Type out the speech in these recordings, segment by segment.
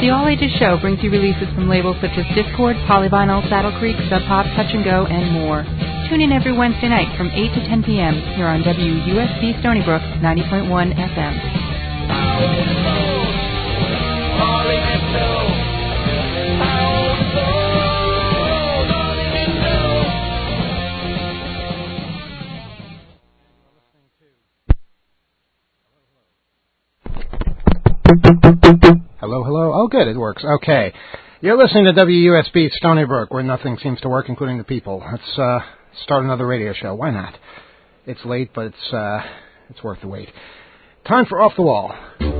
The All Ages Show brings you releases from labels such as Discord, Polyvinyl, Saddle Creek, Sub Pop, Touch and Go, and more. Tune in every Wednesday night from 8 to 10 p.m. here on WUSB Stony Brook 90.1 FM. Hello, hello. Oh, good, it works. Okay. You're listening to WUSB Stony Brook, where nothing seems to work, including the people. Let's start another radio show. Why not? It's late, but it's worth the wait. Time for Off the Wall.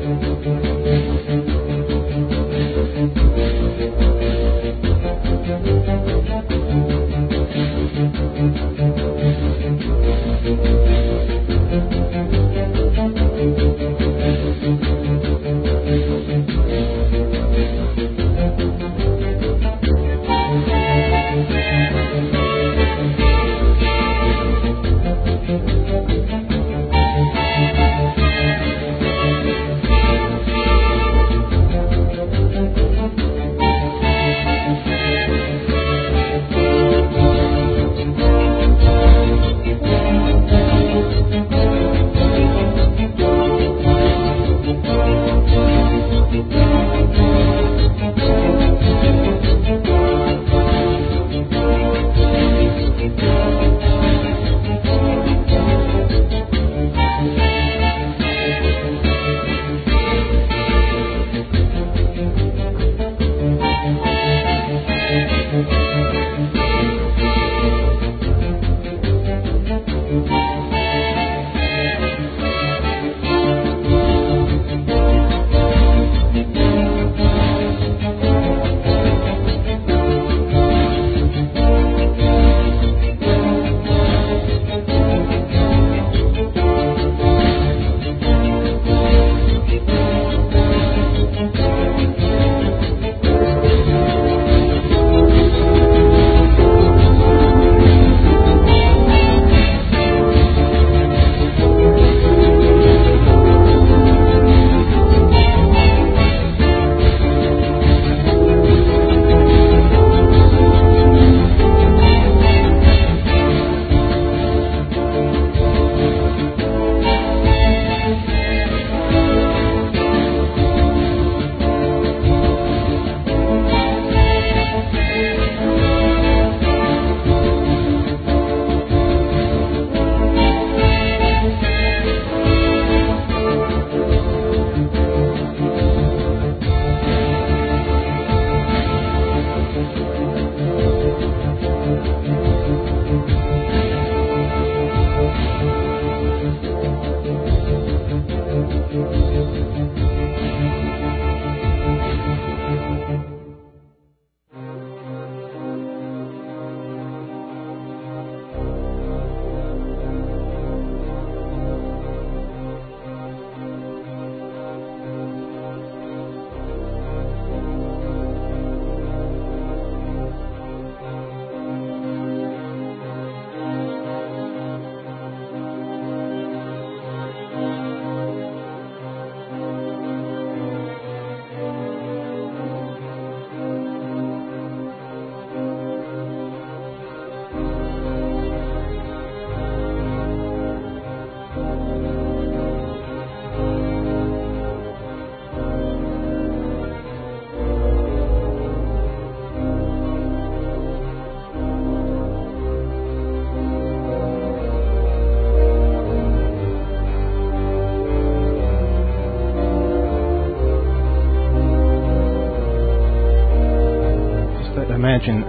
Imagine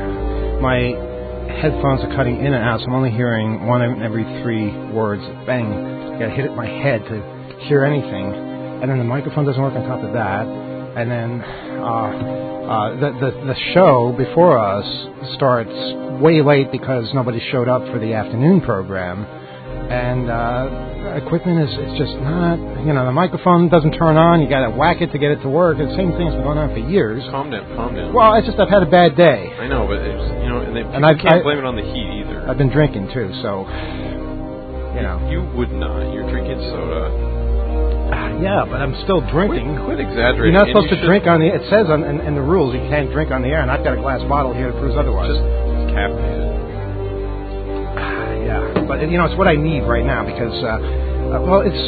my headphones are cutting in and out, so I'm only hearing one in every 3 words. Bang! I gotta hit it in my head to hear anything, and then the microphone doesn't work on top of that, and then the show before us starts way late because nobody showed up for the afternoon program, and equipment is just not, the microphone doesn't turn on, you gotta whack it to get it to work. The same thing's been going on for years. Calm down. Well, it's just I've had a bad day. I know, but I can't blame it on the heat either. I've been drinking too, so, You would not. You're drinking soda. Yeah, but I'm still drinking. Quit exaggerating. You're not supposed to drink on the... It says in the rules you can't drink on the air, and I've got a glass bottle here that proves otherwise. Just caffeinated. Yeah, but, it's what I need right now because, it's...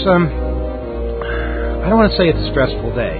I don't want to say it's a stressful day,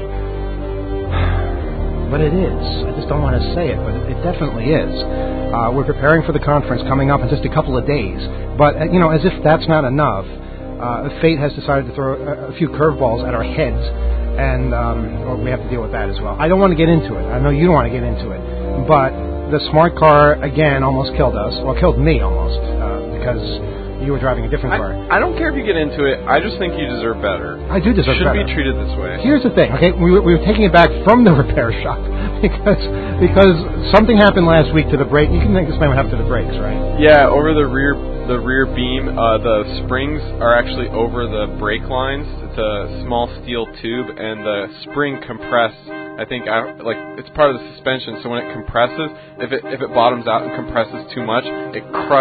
but it is. I just don't want to say it, but it definitely is. We're preparing for the conference coming up in just a couple of days, but, as if that's not enough, fate has decided to throw a few curveballs at our heads, and we have to deal with that as well. I don't want to get into it. I know you don't want to get into it, but the smart car, again, almost killed us. Well, killed me almost, because you were driving a different car. I don't care if you get into it. I just think you deserve better. I do deserve better. Shouldn't be treated this way. Here's the thing, okay? We were taking it back from the repair shop because something happened last week to the brake. You can explain what happened to the brakes, right? Yeah, over the rear beam, the springs are actually over the brake lines. It's a small steel tube, and the spring compressed. I think it's part of the suspension. So when it compresses, if it bottoms out and compresses too much, it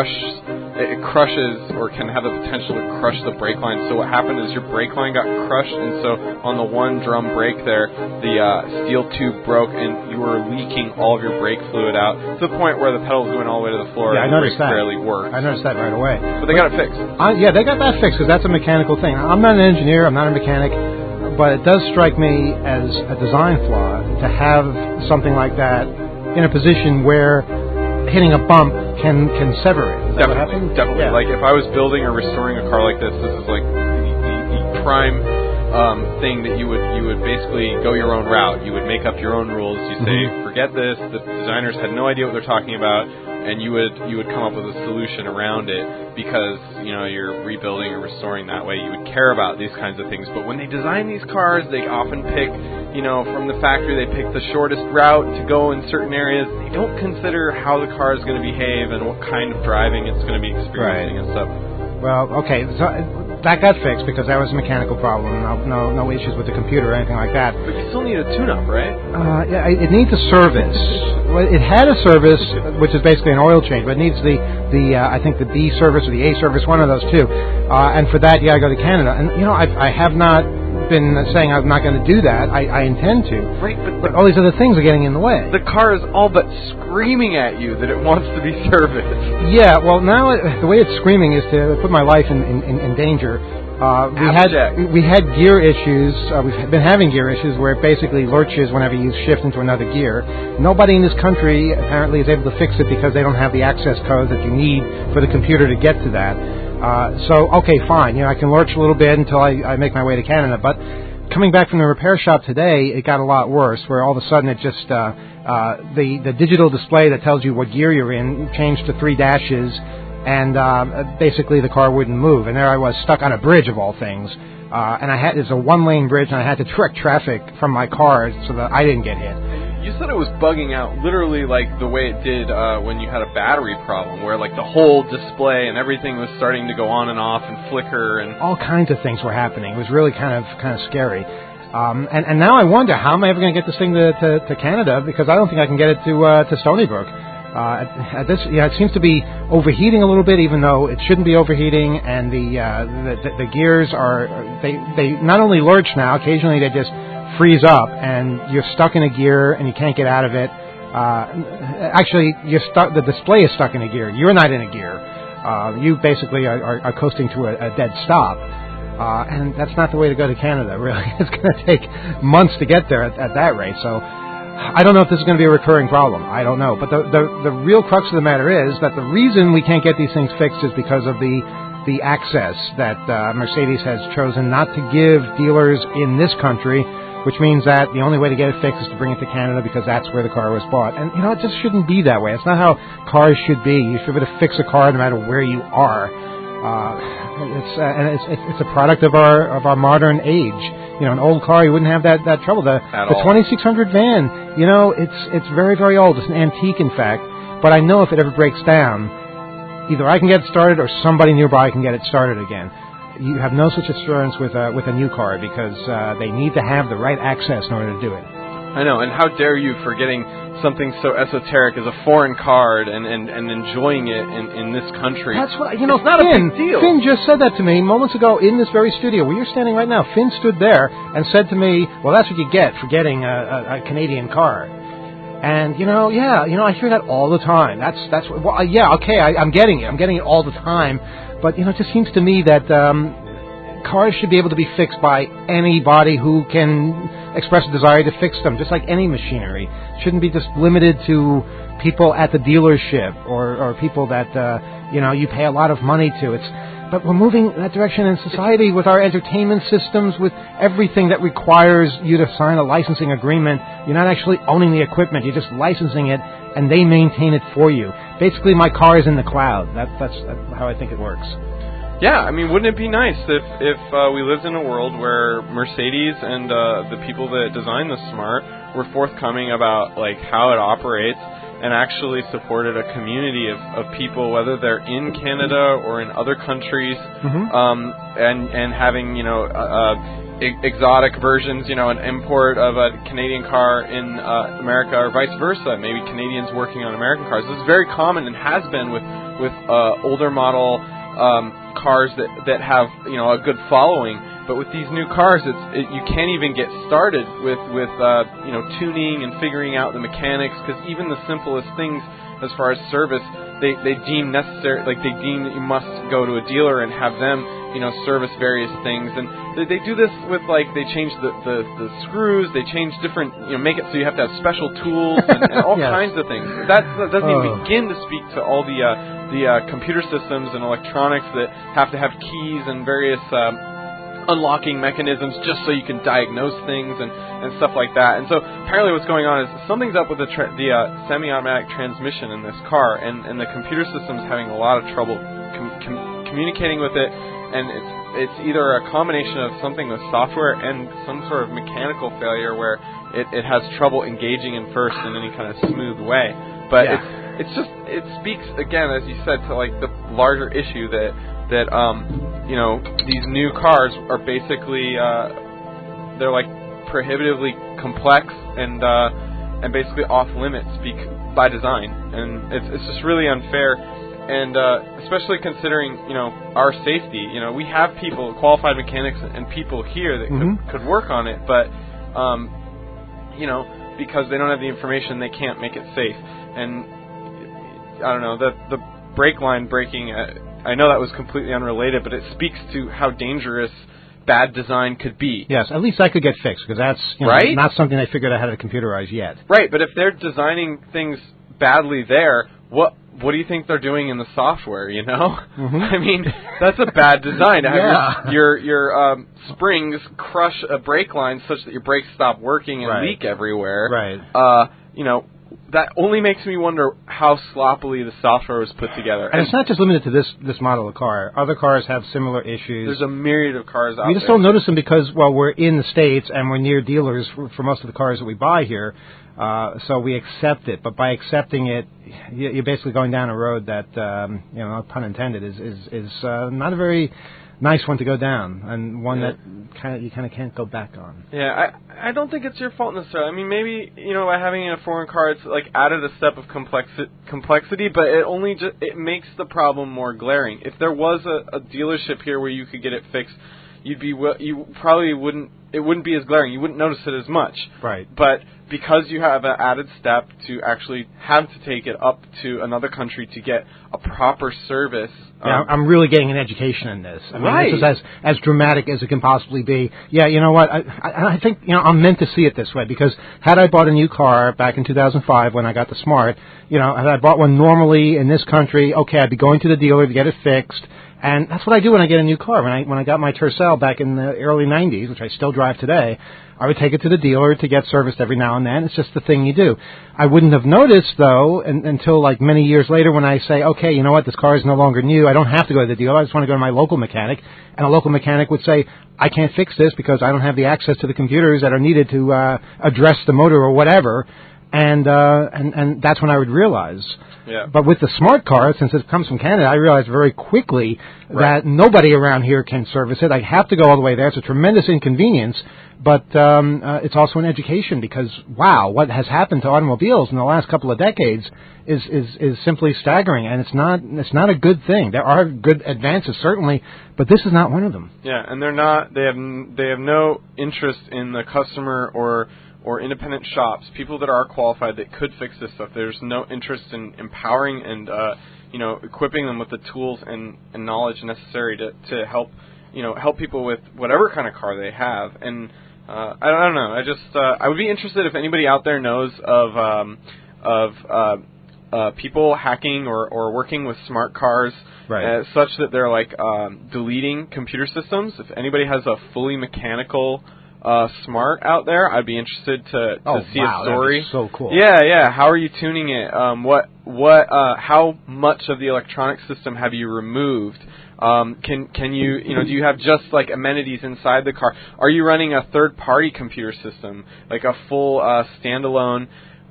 crushes or can have the potential to crush the brake line. So what happened is your brake line got crushed, and so on the one drum brake there, the steel tube broke, and you were leaking all of your brake fluid out to the point where the pedal was going all the way to the floor. Yeah, and I noticed that. Barely worked. I noticed that right away. But they got it fixed. Yeah, they got that fixed because that's a mechanical thing. I'm not an engineer. I'm not a mechanic. But it does strike me as a design flaw to have something like that in a position where hitting a bump can sever it. Definitely. Yeah. Like if I was building or restoring a car like this is like the prime thing that you would basically go your own route. You would make up your own rules. You say, forget this. The designers had no idea what they're talking about, and you would come up with a solution around it because you're rebuilding or restoring that way. You would care about these kinds of things. But when they design these cars, they often pick from the factory, they pick the shortest route to go in certain areas. They don't consider how the car is going to behave and what kind of driving it's going to be experiencing and stuff. Well, okay, so that got fixed because that was a mechanical problem. No issues with the computer or anything like that. But you still need a tune-up, right? Yeah, it needs a service. Well, it had a service, which is basically an oil change, but it needs the I think the B service or the A service, one of those two. And for that, you got to go to Canada. And I have not been saying I'm not going to do that. I intend to. Right, but all these other things are getting in the way. The car is all but screaming at you that it wants to be serviced. Yeah, well, now the way it's screaming is to put my life in danger. We had gear issues. We've been having gear issues where it basically lurches whenever you shift into another gear. Nobody in this country apparently is able to fix it because they don't have the access code that you need for the computer to get to that. So, okay, fine. I can lurch a little bit until I make my way to Canada. But coming back from the repair shop today, it got a lot worse, where all of a sudden it just the digital display that tells you what gear you're in changed to 3 dashes, and basically the car wouldn't move. And there I was, stuck on a bridge of all things. And it's a 1-lane bridge, and I had to direct traffic from my car so that I didn't get hit. You said it was bugging out literally like the way it did when you had a battery problem, where like the whole display and everything was starting to go on and off and flicker, and all kinds of things were happening. It was really kind of scary. And now I wonder, how am I ever going to get this thing to Canada, because I don't think I can get it to Stony Brook. It seems to be overheating a little bit, even though it shouldn't be overheating, and the gears they not only lurch now, occasionally they just freeze up, and you're stuck in a gear and you can't get out of it. Actually, you're stuck. The display is stuck in a gear. You're not in a gear. You basically are coasting to a dead stop, and that's not the way to go to Canada. Really, it's going to take months to get there at that rate. So I don't know if this is going to be a recurring problem. I don't know. But the real crux of the matter is that the reason we can't get these things fixed is because of the access that Mercedes has chosen not to give dealers in this country, which means that the only way to get it fixed is to bring it to Canada because that's where the car was bought. And, it just shouldn't be that way. It's not how cars should be. You should be able to fix a car no matter where you are. It's a product of our modern age. An old car, you wouldn't have that trouble. The 2600 van, it's very, very old. It's an antique, in fact. But I know if it ever breaks down, either I can get it started or somebody nearby can get it started again. You have no such assurance with a new car because they need to have the right access in order to do it. I know, and how dare you for getting something so esoteric as a foreign card and enjoying it in this country. That's what it's not a big deal. Finn just said that to me moments ago in this very studio where you're standing right now. Finn stood there and said to me, "Well, that's what you get for getting a Canadian car." And I hear that all the time. That's what, well, yeah, okay, I'm getting it. I'm getting it all the time. But it just seems to me that cars should be able to be fixed by anybody who can express a desire to fix them, just like any machinery. Shouldn't be just limited to people at the dealership or people that you pay a lot of money to. But we're moving in that direction in society with our entertainment systems, with everything that requires you to sign a licensing agreement. You're not actually owning the equipment. You're just licensing it, and they maintain it for you. Basically, my car is in the cloud. That's how I think it works. Yeah, I mean, wouldn't it be nice if we lived in a world where Mercedes and the people that design the Smart were forthcoming about how it operates and actually supported a community of people, whether they're in Canada or in other countries, and having exotic versions, an import of a Canadian car in America or vice versa. Maybe Canadians working on American cars. This is very common and has been with older model cars that have a good following. But with these new cars, you can't even get started with tuning and figuring out the mechanics, because even the simplest things as far as service, they deem necessary. They deem that you must go to a dealer and have them service various things, and they do this with they change the screws, they change different make it so you have to have special tools and all yes. kinds of things. That doesn't even begin to speak to all the computer systems and electronics that have to have keys and various unlocking mechanisms just so you can diagnose things and stuff like that. And so apparently what's going on is something's up with the semi-automatic transmission in this car, and the computer system's having a lot of trouble communicating with it, and it's either a combination of something with software and some sort of mechanical failure where it has trouble engaging in first in any kind of smooth way. But it speaks, again, as you said, to the larger issue that these new cars are basically they're prohibitively complex and basically off limits by design, and it's just really unfair, and especially considering our safety. We have people, qualified mechanics and people here that could work on it, but because they don't have the information, they can't make it safe. And I don't know, the brake line breaking. I know that was completely unrelated, but it speaks to how dangerous bad design could be. Yes, at least that could get fixed, because that's right? Not something they figured out how to computerize yet. Right, but if they're designing things badly there, what do you think they're doing in the software, I mean, that's a bad design to have your springs crush a brake line such that your brakes stop working and leak everywhere. Right. That only makes me wonder how sloppily the software was put together. And it's not just limited to this model of car. Other cars have similar issues. There's a myriad of cars out there. We just don't notice them because, we're in the States and we're near dealers for most of the cars that we buy here, so we accept it. But by accepting it, you're basically going down a road that, no pun intended, is not a very nice one to go down, and one that you kind of can't go back on. Yeah, I don't think it's your fault necessarily. I mean, maybe by having a foreign car, it's added a step of complexity, but it makes the problem more glaring. If there was a dealership here where you could get it fixed, you probably wouldn't. It wouldn't be as glaring. You wouldn't notice it as much. Right. But because you have an added step to actually have to take it up to another country to get a proper service. I'm really getting an education in this. I mean, this is as dramatic as it can possibly be. Yeah, you know what? I think I'm meant to see it this way, because had I bought a new car back in 2005 when I got the Smart, had I bought one normally in this country, okay, I'd be going to the dealer to get it fixed. And that's what I do when I get a new car. When I got my Tercel back in the early 90s, which I still drive today, I would take it to the dealer to get serviced every now and then. It's just the thing you do. I wouldn't have noticed, though, until many years later when I say, okay, you know what, this car is no longer new. I don't have to go to the dealer. I just want to go to my local mechanic. And a local mechanic would say, I can't fix this because I don't have the access to the computers that are needed to address the motor or whatever. And that's when I would realize. Yeah. But with the smart car, since it comes from Canada, I realized very quickly that nobody around here can service it. I have to go all the way there. It's a tremendous inconvenience, but it's also an education because, wow, what has happened to automobiles in the last couple of decades is simply staggering, and it's not a good thing. There are good advances, certainly, but this is not one of them. Yeah, and they're not. They have no interest in the customer or independent shops, people that are qualified that could fix this stuff. There's no interest in empowering and equipping them with the tools and knowledge necessary to help people with whatever kind of car they have. And I don't know. I would be interested if anybody out there knows of people hacking or working with smart cars. Right. Such that they're like deleting computer systems. If anybody has a fully mechanical smart out there, I'd be interested to see a story. That'd be so cool. Yeah. How are you tuning it? How much of the electronic system have you removed? Can you do you have just like amenities inside the car? Are you running a third-party computer system, like a full standalone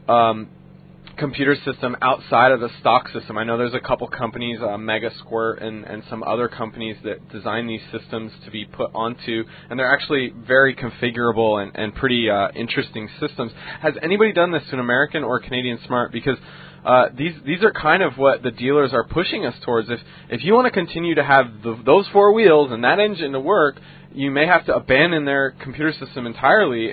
computer system outside of the stock system? I know there's a couple companies, Megasquirt and some other companies that design these systems to be put onto, and they're actually very configurable and pretty interesting systems. Has anybody done this to an American or Canadian smart? Because these are kind of what the dealers are pushing us towards. If you want to continue to have those four wheels and that engine to work, you may have to abandon their computer system entirely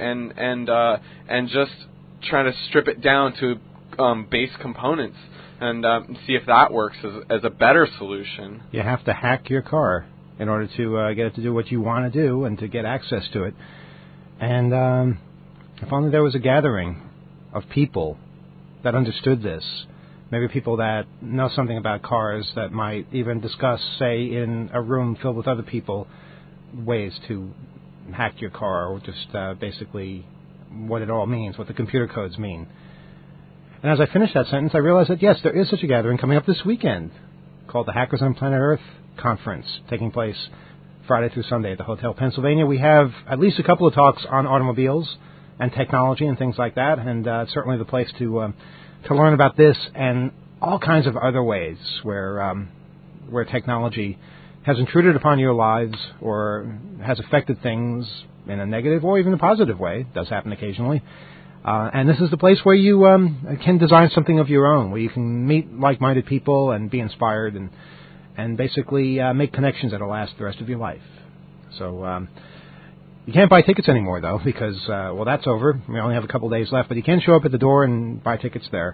and just try to strip it down to base components and see if that works as a better solution. You have to hack your car in order to get it to do what you want to do and to get access to it. And if only there was a gathering of people that understood this, maybe people that know something about cars that might even discuss, say, in a room filled with other people, ways to hack your car or just basically what it all means, what the computer codes mean. And as I finished that sentence, I realized that, yes, there is such a gathering coming up this weekend called the Hackers on Planet Earth Conference, taking place Friday through Sunday at the Hotel Pennsylvania. We have at least a couple of talks on automobiles and technology and things like that, and certainly the place to learn about this and all kinds of other ways where technology has intruded upon your lives or has affected things in a negative or even a positive way. It does happen occasionally. And this is the place where you can design something of your own, where you can meet like-minded people and be inspired and basically make connections that will last the rest of your life. So you can't buy tickets anymore, though, because, that's over. We only have a couple days left, but you can show up at the door and buy tickets there.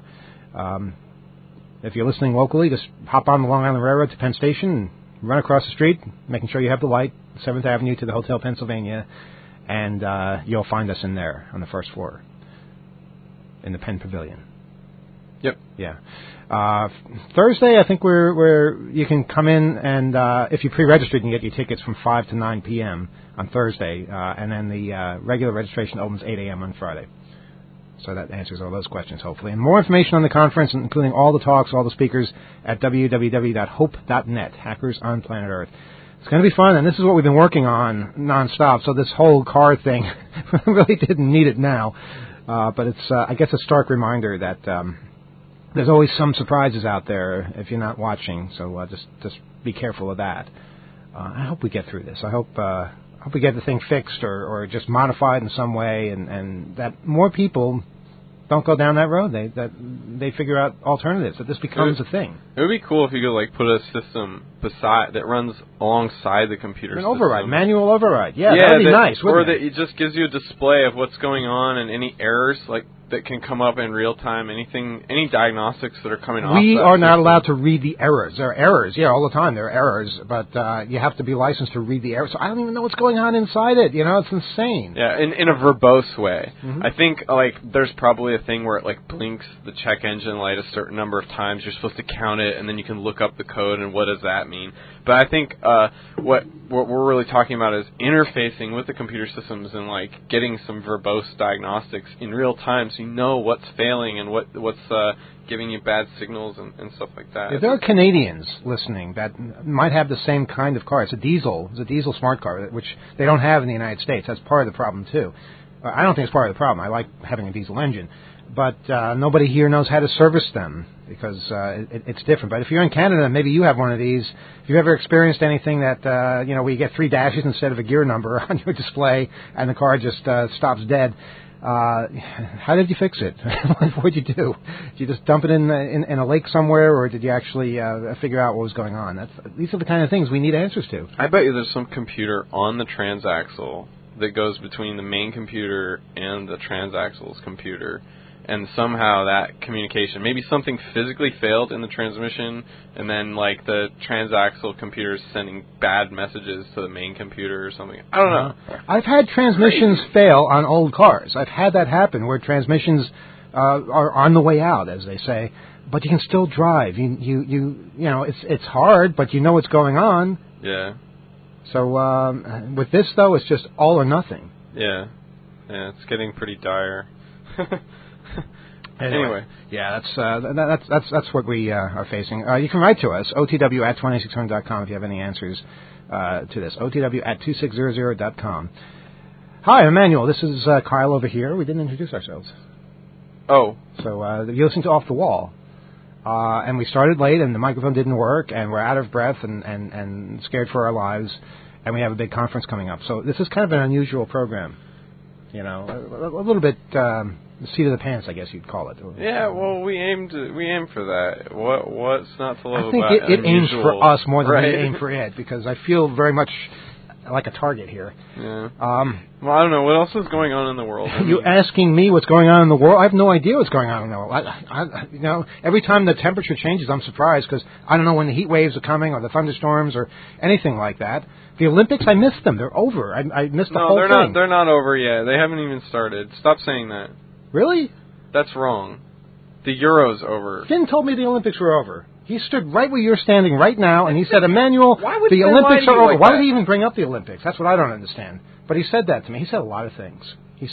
If you're listening locally, just hop on the Long Island Railroad to Penn Station and run across the street, making sure you have the light, 7th Avenue to the Hotel Pennsylvania, and you'll find us in there on the first floor. In the Penn Pavilion. Yep. Yeah. Thursday, I think you can come in and if you pre-register, you can get your tickets from 5 to 9 p.m. on Thursday, and then the regular registration opens 8 a.m. on Friday. So that answers all those questions, hopefully. And more information on the conference, including all the talks, all the speakers, at www.hope.net, Hackers on Planet Earth. It's going to be fun, and this is what we've been working on nonstop. So this whole car thing really didn't need it now. But it's, I guess, a stark reminder that there's always some surprises out there if you're not watching. So just be careful of that. I hope we get through this. I hope we get the thing fixed or just modified in some way, and that more people don't go down that road. They figure out alternatives. That this becomes a thing. It would be cool if you could put a system beside that runs alongside the computer system. Override, manual override. Yeah, that'd be nice. Or that it just gives you a display of what's going on and any errors that can come up in real time. Any diagnostics that are coming off. We are not allowed to read the errors. There are errors, all the time. There are errors, but you have to be licensed to read the errors. So I don't even know what's going on inside it. It's insane. Yeah, in a verbose way. Mm-hmm. I think there's probably a thing where it blinks the check engine light a certain number of times. You're supposed to count it, and then you can look up the code and what does that mean. But I think what we're really talking about is interfacing with the computer systems and getting some verbose diagnostics in real time, so you know what's failing and what's giving you bad signals and stuff like that. If there are Canadians listening that might have the same kind of car, it's a diesel smart car, which they don't have in the United States. That's part of the problem too. I don't think it's part of the problem. I like having a diesel engine. But nobody here knows how to service them because it's different. But if you're in Canada, maybe you have one of these. If you've ever experienced anything that, where you get 3 dashes instead of a gear number on your display and the car just stops dead, how did you fix it? What did you do? Did you just dump it in a lake somewhere, or did you actually figure out what was going on? These are the kind of things we need answers to. I bet you there's some computer on the transaxle that goes between the main computer and the transaxle's computer. And somehow that communication, maybe something physically failed in the transmission, and then like the transaxle computer is sending bad messages to the main computer or something. I don't know. I've had transmissions fail on old cars. I've had that happen where transmissions are on the way out, as they say, but you can still drive. It's hard, but you know what's going on. Yeah. So with this though, it's just all or nothing. Yeah. Yeah, it's getting pretty dire. Anyway, yeah, that's what we are facing. You can write to us, otw@2600.com if you have any answers to this. otw@2600.com. Hi, Emmanuel. This is Kyle over here. We didn't introduce ourselves. Oh. So you listened to Off the Wall. And we started late, and the microphone didn't work, and we're out of breath and scared for our lives, and we have a big conference coming up. So this is kind of an unusual program. A little bit seat of the pants, I guess you'd call it. Yeah, well, we aim for that. What's not to love about I think it aims for us more than right? we aim for it, because I feel very much like a target here. Yeah. Well, I don't know. What else is going on in the world? You asking me what's going on in the world? I have no idea what's going on in the world. Every time the temperature changes, I'm surprised because I don't know when the heat waves are coming or the thunderstorms or anything like that. The Olympics, I missed them. They're over. I missed the whole thing. No, they're not over yet. They haven't even started. Stop saying that. Really? That's wrong. The Euro's over. Finn told me the Olympics were over. He stood right where you're standing right now, and he said, Emmanuel, the Olympics are over. Why would he even bring up the Olympics? That's what I don't understand. But he said that to me. He said a lot of things.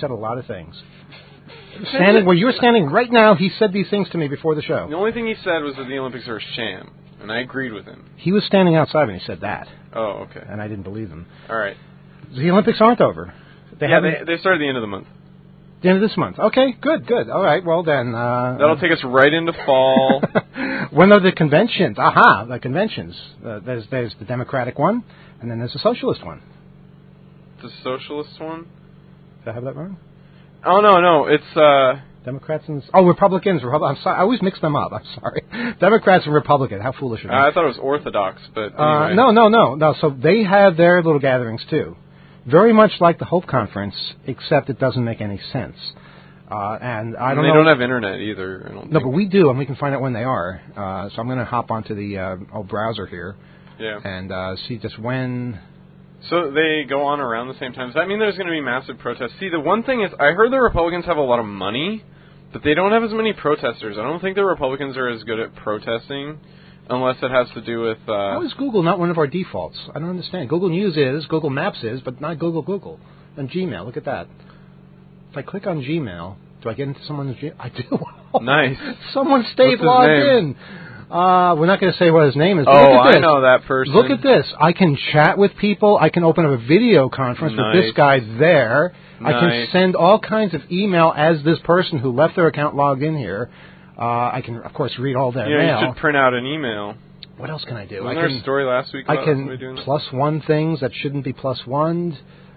Standing where you're standing right now, he said these things to me before the show. The only thing he said was that the Olympics are a sham, and I agreed with him. He was standing outside when he said that. Oh, okay. And I didn't believe him. All right. The Olympics aren't over. They start at the end of the month. The end of this month. Okay, good. All right, well then... That'll take us right into fall. When are the conventions? Aha, the conventions. There's the Democratic one, and then there's the Socialist one. The Socialist one? Did I have that wrong? Oh, no, it's... Democrats and... Oh, Republicans. I'm sorry, I always mix them up. I'm sorry. Democrats and Republicans. How foolish of me. I thought it was Orthodox, but anyway. No. So they have their little gatherings, too. Very much like the Hope Conference, except it doesn't make any sense. And I don't know. They don't have internet either. I don't think. But we do, and we can find out when they are. So I'm going to hop onto the old browser here. Yeah. And see just when. So they go on around the same time. Does that mean there's going to be massive protests? See, the one thing is, I heard the Republicans have a lot of money, but they don't have as many protesters. I don't think the Republicans are as good at protesting. Unless it has to do with... How is Google not one of our defaults? I don't understand. Google News is, Google Maps is, but not Google. And Gmail, look at that. If I click on Gmail, do I get into someone's Gmail? I do. Nice. Someone stayed logged in. We're not going to say what his name is. Oh, I know that person. Look at this. I can chat with people. I can open up a video conference with this guy there. Nice. I can send all kinds of email as this person who left their account logged in here. I can, of course, read all their mail. Yeah, you should print out an email. What else can I do? Wasn't there a story last week about somebody doing that? plus one things that shouldn't be plus one'd.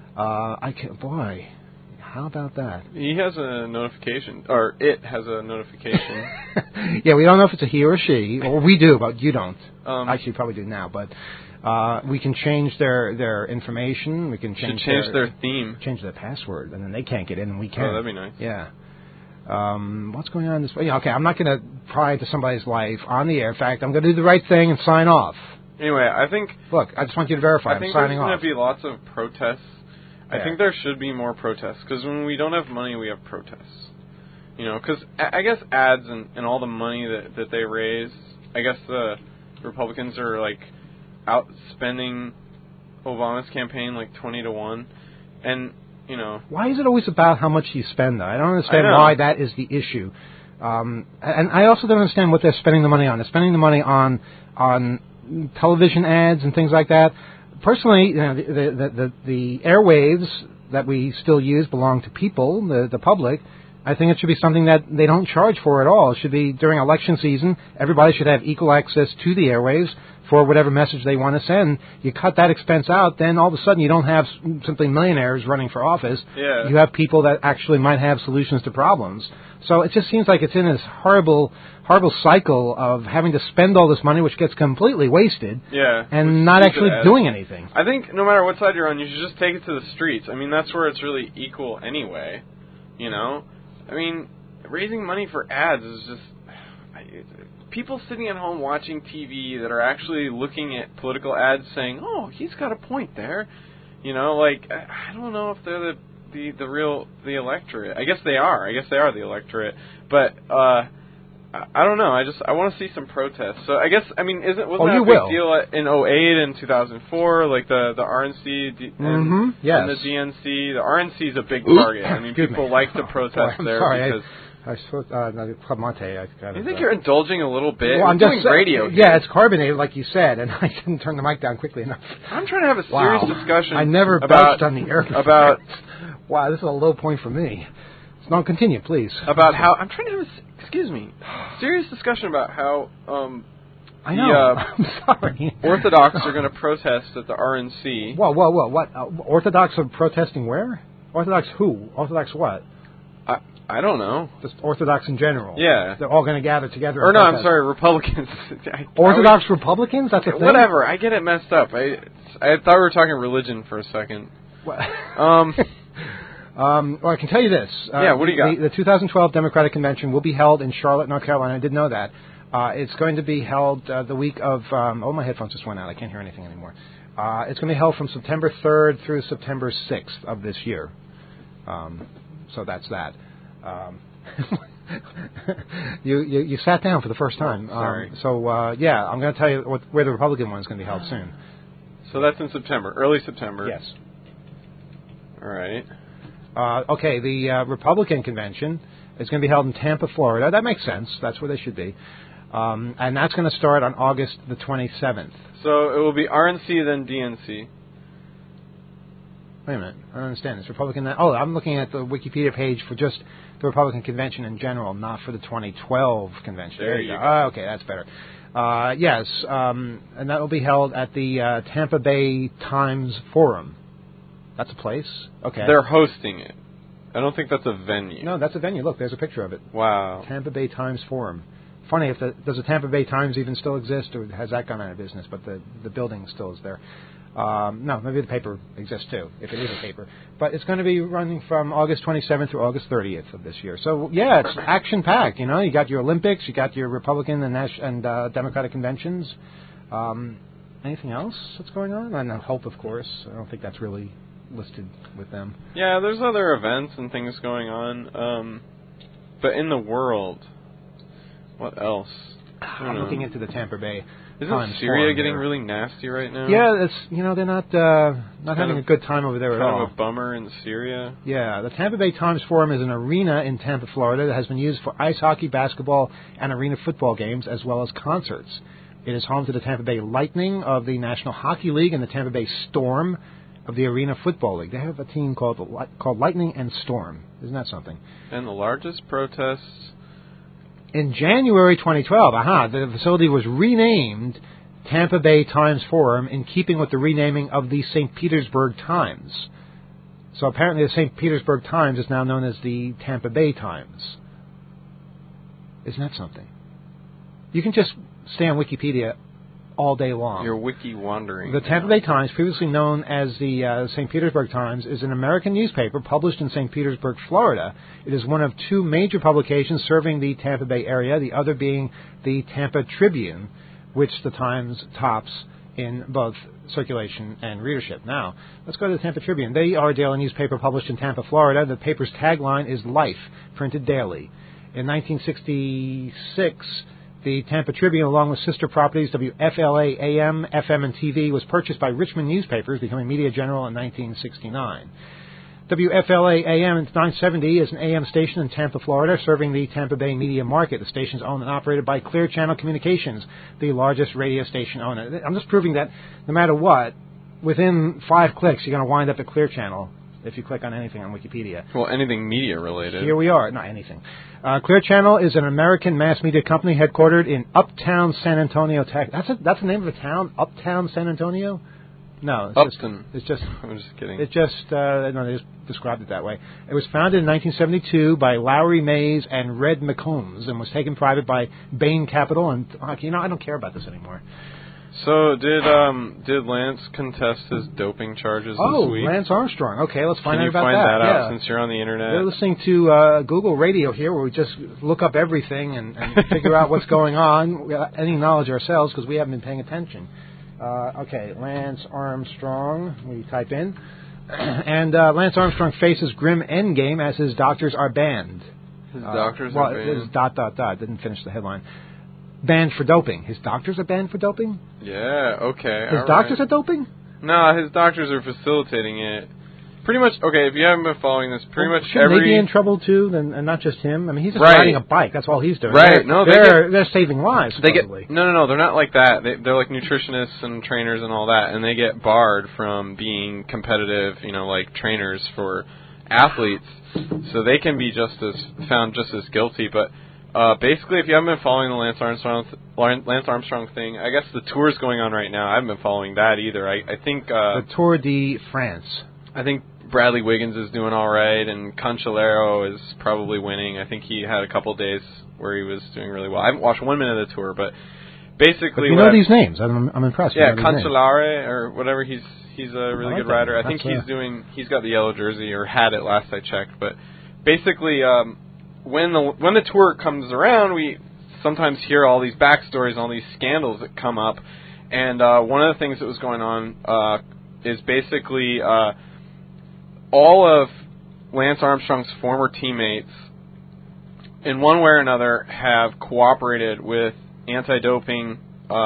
Boy, how about that? He has a notification, or it has a notification. Yeah, we don't know if it's a he or she. Well, we do, but you don't. Actually, you probably do now, but we can change their information. We can change their theme. Change their password, and then they can't get in, and we can. Oh, that'd be nice. Yeah. What's going on this way? Okay, I'm not going to pry into somebody's life on the air. In fact, I'm going to do the right thing and sign off. Anyway, I think... Look, I just want you to verify I'm signing off. I think there's going to be lots of protests. Yeah. I think there should be more protests, because when we don't have money, we have protests. Because I guess ads and all the money that they raise, I guess the Republicans are, outspending Obama's campaign 20-1. And... Why is it always about how much you spend, though? I don't understand why that is the issue. And I also don't understand what they're spending the money on. They're spending the money on television ads and things like that. personally, the airwaves that we still use belong to people, the public. I think it should be something that they don't charge for at all. It should be during election season. Everybody should have equal access to the airwaves for whatever message they want to send. You cut that expense out, then all of a sudden you don't have simply millionaires running for office. Yeah. You have people that actually might have solutions to problems. So it just seems like it's in this horrible cycle of having to spend all this money, which gets completely wasted, and not actually doing anything. I think no matter what side you're on, you should just take it to the streets. I mean, that's where it's really equal anyway, you know? I mean, raising money for ads is just... people sitting at home watching TV that are actually looking at political ads saying, oh, he's got a point there. You know, like, I don't know if they're the electorate. I guess they are. I guess they are the electorate. But, I don't know. I want to see some protests. So I guess, I mean, wasn't that a big deal in 2008 and 2004? Like the RNC and the DNC. The RNC is a big target. I mean, people like to protest there because... I suppose, Club Mate. You think you're indulging a little bit? Well, I'm doing radio. Yeah, it's carbonated, like you said, and I didn't turn the mic down quickly enough. I'm trying to have a serious discussion. I never belched on the air. About wow, this is a low point for me. So, continue, please. About how I'm trying to have serious discussion about how I know. I'm sorry. Orthodox are going to protest at the RNC. Whoa, what? Orthodox are protesting where? Orthodox who? Orthodox what? I don't know. Just Orthodox in general. Yeah. They're all going to gather together. Or no, I'm sorry, Republicans. Orthodox Republicans? That's a thing? Whatever. I get it messed up. I thought we were talking religion for a second. Well, I can tell you this. What do you got? The 2012 Democratic Convention will be held in Charlotte, North Carolina. I did know that. It's going to be held the week of... my headphones just went out. I can't hear anything anymore. It's going to be held from September 3rd through September 6th of this year. So that's that. You sat down for the first time. Sorry. I'm going to tell you where the Republican one is going to be held soon. So that's in September, early September. Yes. All right. Okay, the Republican convention is going to be held in Tampa, Florida. That makes sense. That's where they should be. And that's going to start on August the 27th. So it will be RNC, then DNC. Wait a minute. I don't understand this. Republican... I'm looking at the Wikipedia page for just the Republican convention in general, not for the 2012 convention. There you go. Okay, that's better. Yes, and that will be held at the Tampa Bay Times Forum. That's a place? Okay. They're hosting it. I don't think that's a venue. No, that's a venue. Look, there's a picture of it. Wow. Tampa Bay Times Forum. Funny, does the Tampa Bay Times even still exist, or has that gone out of business? But the building still is there. No, maybe the paper exists too, if it is a paper. But it's going to be running from August 27th through August 30th of this year. So, yeah, it's action-packed. You know, you got your Olympics, you got your Republican and Democratic conventions. Anything else that's going on? And Hope, of course. I don't think that's really listed with them. Yeah, there's other events and things going on. But in the world, what else? I'm looking into the Tampa Bay. Isn't Syria getting really nasty right now? Yeah, they're not having a good time over there at all. Kind of a bummer in Syria. Yeah, the Tampa Bay Times Forum is an arena in Tampa, Florida that has been used for ice hockey, basketball, and arena football games, as well as concerts. It is home to the Tampa Bay Lightning of the National Hockey League and the Tampa Bay Storm of the Arena Football League. They have a team called Lightning and Storm. Isn't that something? And the largest protests... In January 2012, the facility was renamed Tampa Bay Times Forum in keeping with the renaming of the St. Petersburg Times. So apparently the St. Petersburg Times is now known as the Tampa Bay Times. Isn't that something? You can just stay on Wikipedia all day long. You're wiki wandering. The Tampa Bay Times, previously known as the St. Petersburg Times, is an American newspaper published in St. Petersburg, Florida. It is one of two major publications serving the Tampa Bay area, the other being the Tampa Tribune, which the Times tops in both circulation and readership. Now, let's go to the Tampa Tribune. They are a daily newspaper published in Tampa, Florida. The paper's tagline is Life, printed daily. In 1966... the Tampa Tribune, along with sister properties WFLA AM, FM, and TV, was purchased by Richmond Newspapers, becoming Media General in 1969. WFLA AM 970 is an AM station in Tampa, Florida, serving the Tampa Bay media market. The station is owned and operated by Clear Channel Communications, the largest radio station owner. I'm just proving that no matter what, within 5 clicks, you're going to wind up at Clear Channel if you click on anything on Wikipedia. Well, anything media related. Here we are. Not anything. Clear Channel is an American mass media company headquartered in Uptown San Antonio, Texas. That's the name of a town? Uptown San Antonio? No. Upton. It's just... I'm just kidding. It just... no, they just described it that way. It was founded in 1972 by Lowry Mays and Red McCombs and was taken private by Bain Capital. And, I don't care about this anymore. So did Lance contest his doping charges this week? Oh, Lance Armstrong. Okay, let's find out about that. Can you find that out yeah. since you're on the internet? We're listening to Google Radio here, where we just look up everything and figure out what's going on. We have any knowledge ourselves because we haven't been paying attention. Okay, Lance Armstrong. We type in, and Lance Armstrong faces grim endgame as his doctors are banned. His doctors are banned. It was ... Didn't finish the headline. Banned for doping. His doctors are banned for doping? Yeah, okay. His doctors are doping? No, his doctors are facilitating it. Pretty much, okay, if you haven't been following this, shouldn't they be in trouble too, and not just him? I mean, he's just right. riding a bike. That's all he's doing. Right. They're saving lives, supposedly. No, they're not like that. They're like nutritionists and trainers and all that, and they get barred from being competitive, like trainers for athletes. So they can be found just as guilty, but... basically, if you haven't been following the Lance Armstrong thing, I guess the tour's going on right now. I haven't been following that either. I think the Tour de France. I think Bradley Wiggins is doing all right, and Cancellara is probably winning. I think he had a couple days where he was doing really well. I haven't watched 1 minute of the tour, but basically, but you know these names. I'm impressed. Yeah, Cancellara or whatever. He's a really good rider. I think he's got the yellow jersey, or had it last I checked. But basically. When the tour comes around, we sometimes hear all these backstories and all these scandals that come up. And one of the things that was going on is basically all of Lance Armstrong's former teammates, in one way or another, have cooperated with anti-doping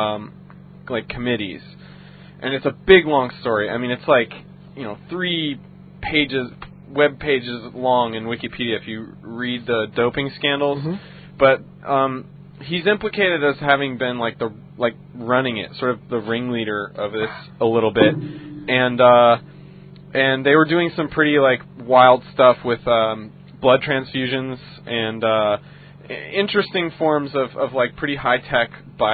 committees. And it's a big, long story. I mean, it's like 3 pages. Web pages long in Wikipedia if you read the doping scandals, but he's implicated as having been running it, sort of the ringleader of this a little bit, and they were doing some pretty wild stuff with blood transfusions and interesting forms of pretty high tech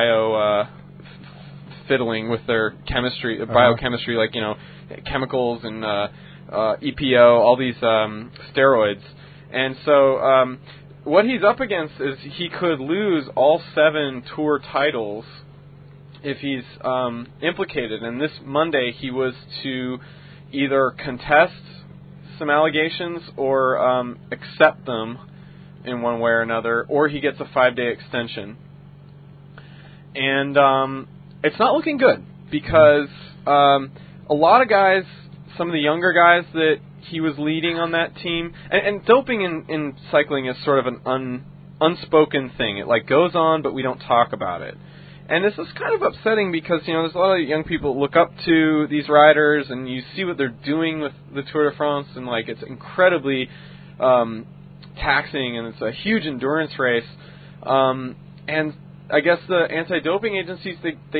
fiddling with their chemistry, biochemistry, chemicals and EPO, all these steroids. And so what he's up against is he could lose all 7 tour titles if he's implicated. And this Monday he was to either contest some allegations or accept them in one way or another, or he gets a 5-day extension. And it's not looking good because a lot of guys... Some of the younger guys that he was leading on that team, and doping in cycling is sort of an unspoken thing. It goes on, but we don't talk about it. And this is kind of upsetting because there's a lot of young people that look up to these riders, and you see what they're doing with the Tour de France, and it's incredibly taxing, and it's a huge endurance race. And I guess the anti-doping agencies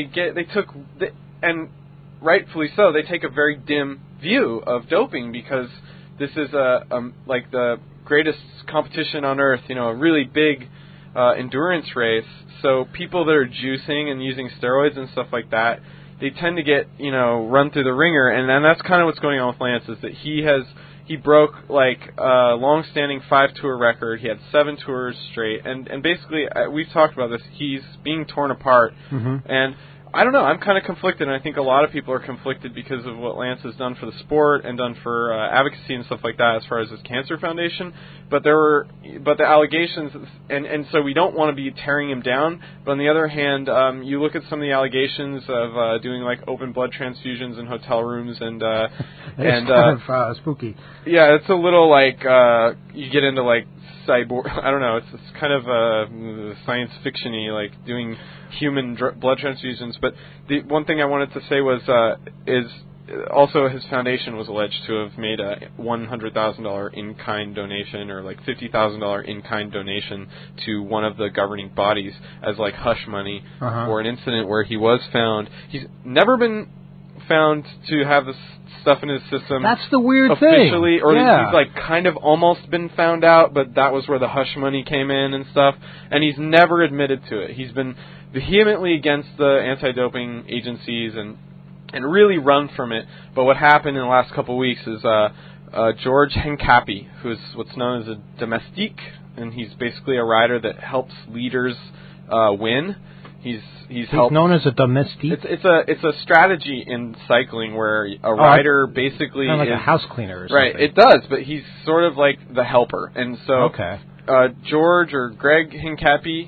and rightfully so, they take a very dim view of doping because this is the greatest competition on earth, a really big endurance race. So people that are juicing and using steroids and stuff like that, they tend to get run through the ringer, and then that's kind of what's going on with Lance, is that he broke a long-standing 5-tour record. He had 7 tours straight, and basically we've talked about this. He's being torn apart, and I don't know. I'm kind of conflicted, and I think a lot of people are conflicted because of what Lance has done for the sport and done for advocacy and stuff like that as far as his cancer foundation. But the allegations, and so we don't want to be tearing him down. But on the other hand, you look at some of the allegations of doing open blood transfusions in hotel rooms and it's kind of spooky. Yeah, it's a little you get into cyborg. I don't know. It's kind of science fiction-y, doing human blood transfusions. But the one thing I wanted to say was is also his foundation was alleged to have made a $100,000 in-kind donation or $50,000 in-kind donation to one of the governing bodies as hush money for an incident where he was found. He's never been found to have this stuff in his system. That's the weird officially, thing. Or yeah. he's like kind of almost been found out, but that was where the hush money came in and stuff. And he's never admitted to it. He's been vehemently against the anti-doping agencies and really run from it. But what happened in the last couple of weeks is George Hincapie, who's what's known as a domestique, and he's basically a rider that helps leaders win. He's helped. Known as a domestique. It's a strategy in cycling where a rider basically kind of like is a house cleaner or something. Right. It does, but he's sort of like the helper, and so George or Greg Hincapie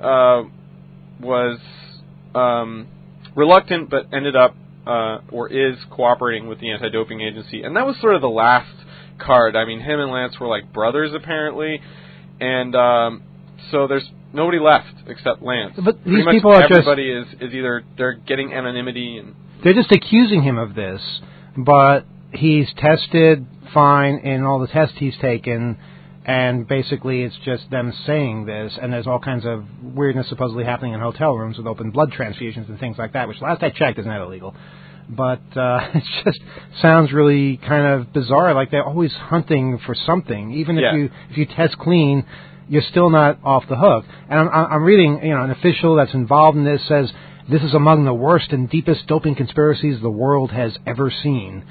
was reluctant, but ended up or is cooperating with the anti-doping agency, and that was sort of the last card. I mean, him and Lance were like brothers apparently, and so there's nobody left except Lance. But pretty these much people are everybody is either they're getting anonymity and they're just accusing him of this, but he's tested fine in all the tests he's taken, and basically it's just them saying this, and there's all kinds of weirdness supposedly happening in hotel rooms with open blood transfusions and things like that, which last I checked is not illegal. But it just sounds really kind of bizarre, like they're always hunting for something. Even if you test clean, you're still not off the hook. And I'm reading, an official that's involved in this says this is among the worst and deepest doping conspiracies the world has ever seen.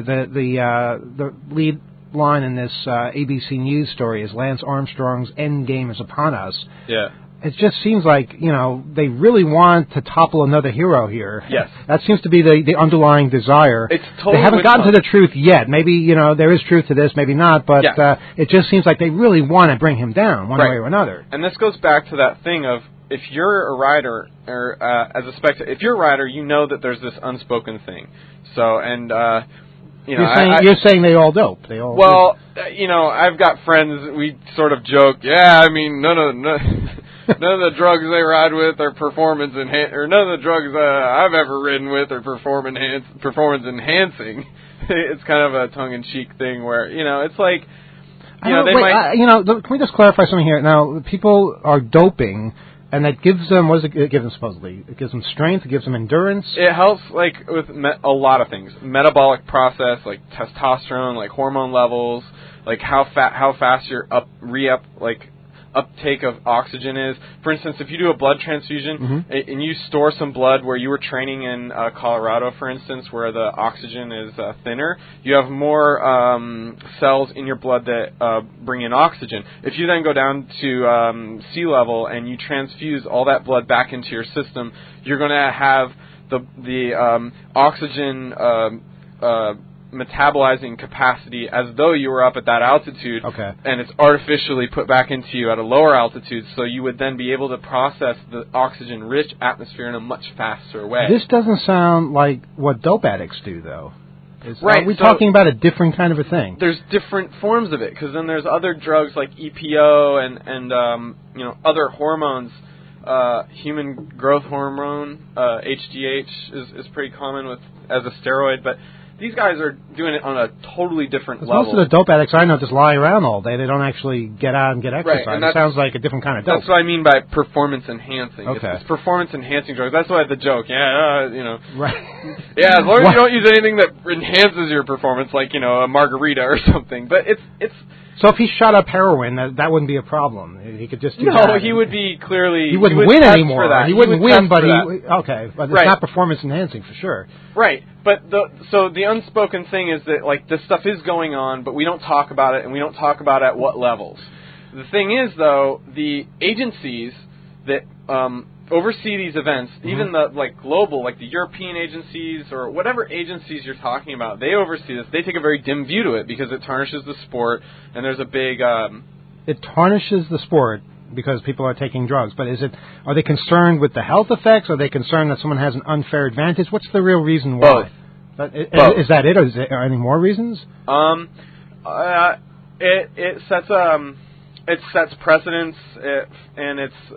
The lead line in this ABC News story is Lance Armstrong's end game is upon us. Yeah. It just seems like, they really want to topple another hero here. Yes. That seems to be the underlying desire. It's totally they haven't gotten to the truth yet. Maybe, there is truth to this, maybe not, but it just seems like they really want to bring him down one way or another. And this goes back to that thing of if you're a rider, or as a spectator, if you're a rider, you know that there's this unspoken thing. So, and... You're saying they all dope. They all. Well, I've got friends. We sort of joke. Yeah, I mean, none of the drugs they ride with are performance enhancing, or none of the drugs I've ever ridden with are performance enhancing. It's kind of a tongue-in-cheek thing where it's like, can we just clarify something here? Now, people are doping. And that gives them, what does it give them supposedly? It gives them strength, it gives them endurance? It helps, with a lot of things. Metabolic process, like testosterone, like hormone levels, like how fast your uptake of oxygen is. For instance, if you do a blood transfusion and you store some blood where you were training in Colorado, for instance, where the oxygen is thinner, you have more cells in your blood that bring in oxygen. If you then go down to sea level and you transfuse all that blood back into your system, you're going to have the oxygen metabolizing capacity as though you were up at that altitude, and it's artificially put back into you at a lower altitude, so you would then be able to process the oxygen-rich atmosphere in a much faster way. This doesn't sound like what dope addicts do, though. Right. Are we talking about a different kind of a thing? There's different forms of it, because then there's other drugs like EPO and other hormones. Human growth hormone, HGH, is pretty common as a steroid, but these guys are doing it on a totally different level. Most of the dope addicts I know just lie around all day. They don't actually get out and get exercise. Right, and it sounds like a different kind of dope. That's what I mean by performance enhancing. Okay. It's performance enhancing drugs. That's why the joke. Right. Yeah, as long as you don't use anything that enhances your performance, like, a margarita or something. But it's So if he shot up heroin, that wouldn't be a problem. He could just do that. No, he would be clearly... He wouldn't win anymore. He wouldn't win, but okay, but it's not performance enhancing for sure. Right, but the unspoken thing is that, like, this stuff is going on, but we don't talk about it, and we don't talk about at what levels. The thing is, though, the agencies that oversee these events, even the global, like the European agencies or whatever agencies you're talking about, they oversee this. They take a very dim view to it because it tarnishes the sport, and there's a big... It tarnishes the sport because people are taking drugs, but are they concerned with the health effects? Are they concerned that someone has an unfair advantage? What's the real reason why? Both. Is that it, or is there any more reasons? It sets precedents, and